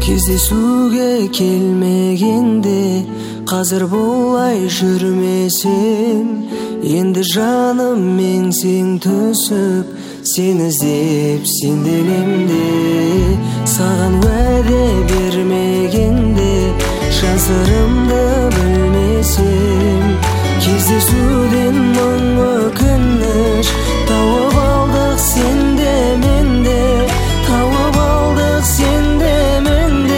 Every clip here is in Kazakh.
Кездесуге келмегенде қазір болай жүрмесем, енді жаным меңсең түсіп, сені іздеп сенделемде. Саған уәде бермегенде жан сырымды білмесем, кездесуден мың өкініш тауып алдық сенде менде, тауып алдық сенде менде.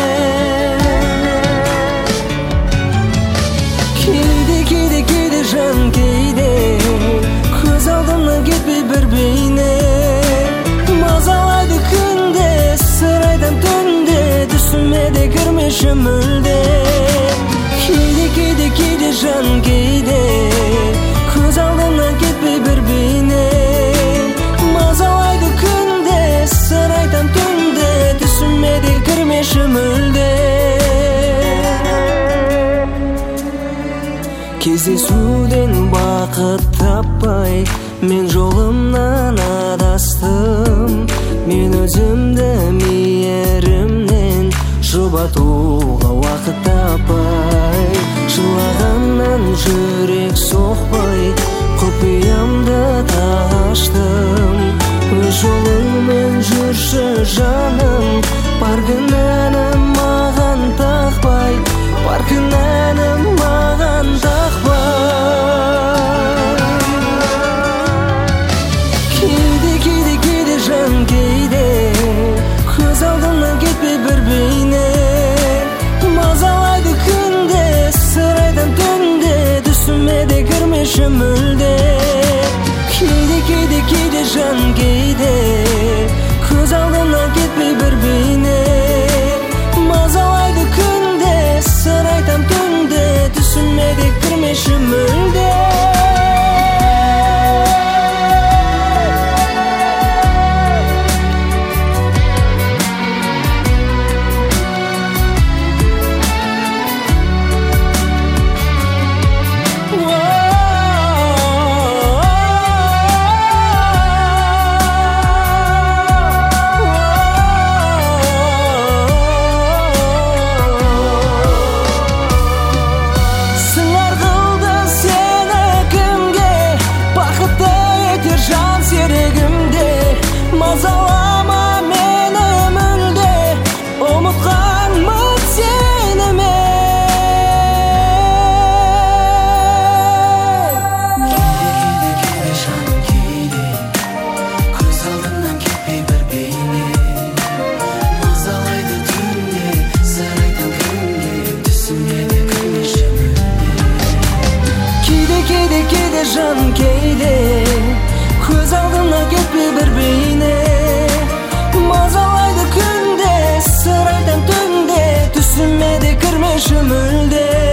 Кейде жан кейде көз алдымнан кетпей бір бейне, мазалайды күнде, сыр айтам түнде, түсіме де кірмеші мүлде. Кейде жан кейде көз алдымнан кетпей бір бейне, мазалайды күнде, сыр айтам түнде, түсіме де кірмеші мүлде. Кездесуден бақыт таппай мен жолымнан адастым, мен өзімді мейірімнен жұбатуға уақыт таппай, жылағаннан жүрек соқпай құпиямды аштым. Өз жолыңмен жүрші жаным, бар кінәні маған тақпай, бар кінәні маған тақпай. Кейде жан кейде көз алдымнан кетпей бір бейне, мазалайды күнде, сыр айтам түнде, түсіме де кірмеші мүлде. Кейде жан кейде көз алдымнан кетпей бір бейне, мазалайды күнде, сыр айтам түнде, түсіме де кірмеші мүлде. Мазалама мені мүлде, ұмытқанмын сені мен. Кейде жан кейде көз алдымнан кетпей бір бейне, мазалайды түнде, сыр айтам күнде, түсіме де кірмеші мүлде. Кейде жан кейде көз алдымнан кетпей бір бейне, мазалайды күнде, сыр айтам түнде, түсіме де кірмеші мүлде.